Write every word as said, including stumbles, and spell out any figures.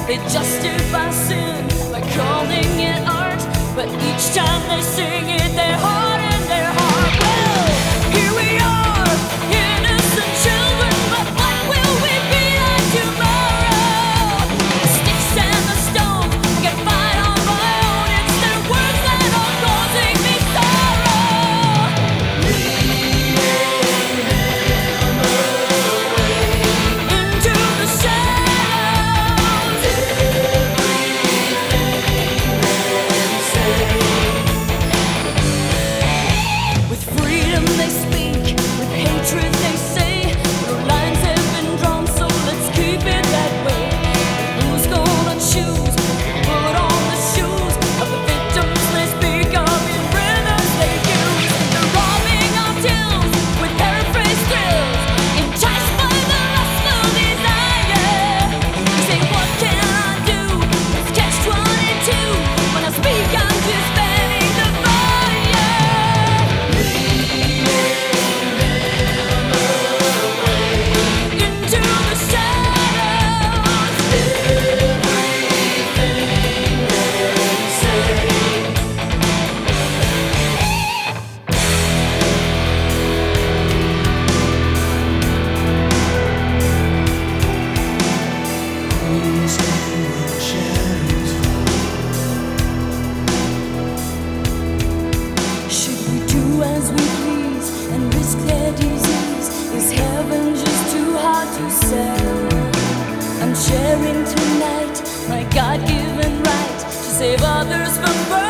They justify sin by calling it art, but each time they sing it, they harden their heart. Well, here we are, innocent children, but what will we be like tomorrow? The sticks and the stones can fight on my own. It's their words that are causing me sorrow. Leading him away into the shadows. With freedom they speak, with hatred they say. No lines have been drawn, so let's keep it that way. Who's gonna choose? Put on the shoes of the victims they speak of in rhythms they use. They're robbing our tales with paraphrased thrills, enticed by the lustful desire. You say, what can I do? It's catch twenty-two. When I speak, I'm dispelling the fire. Into the shadows. Should we do as we please and risk their disease? Is heaven just too hard to sell? I'm sharing tonight my God-given right to save others from burning.